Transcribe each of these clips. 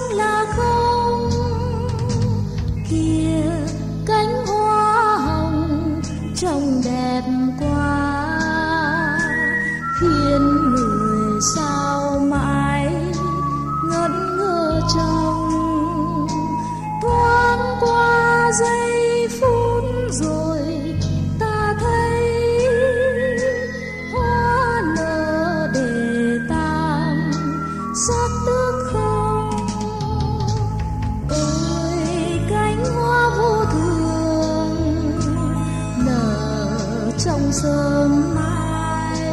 là không. Kia cánh hoa hồng trông đẹp quá, khiến người sao mãi ngẩn ngơ trông. Thoáng qua giây phút rồi ta thấy hoa nở để tàn xót tiếc không. Ôi cánh hoa vô thường nở trong sớm mai.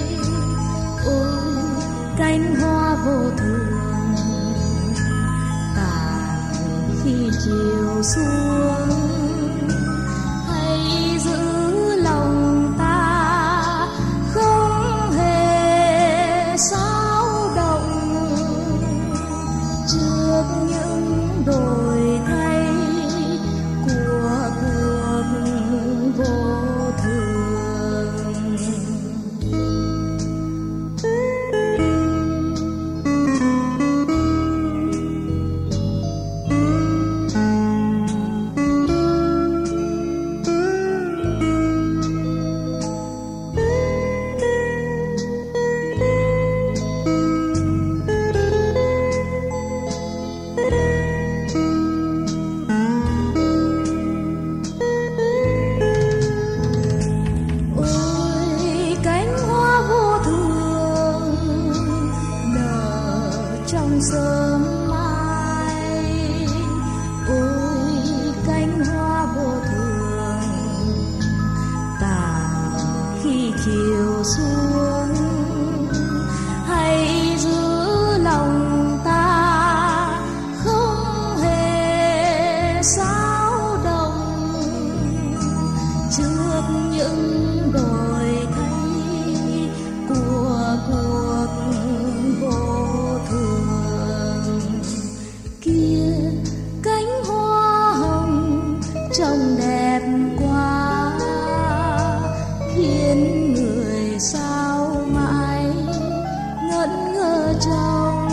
Ôi cánh hoa vô thường tàn khi chiều xuống. Hãy giữ lòng ta không hề xáo động trước những đổi thay của cuộc vô thường. Ôi cánh hoa vô thường nở trong sớm mai. Ôi cánh hoa vô thường tàn khi chiều xuống. Hãy giữ lòng ta không hề xáo động trước những đổi thay của cuộc vô thường. Kia cánh hoa hồng trông đẹp quá, khiến người sao mãi ngẩn ngơ trông.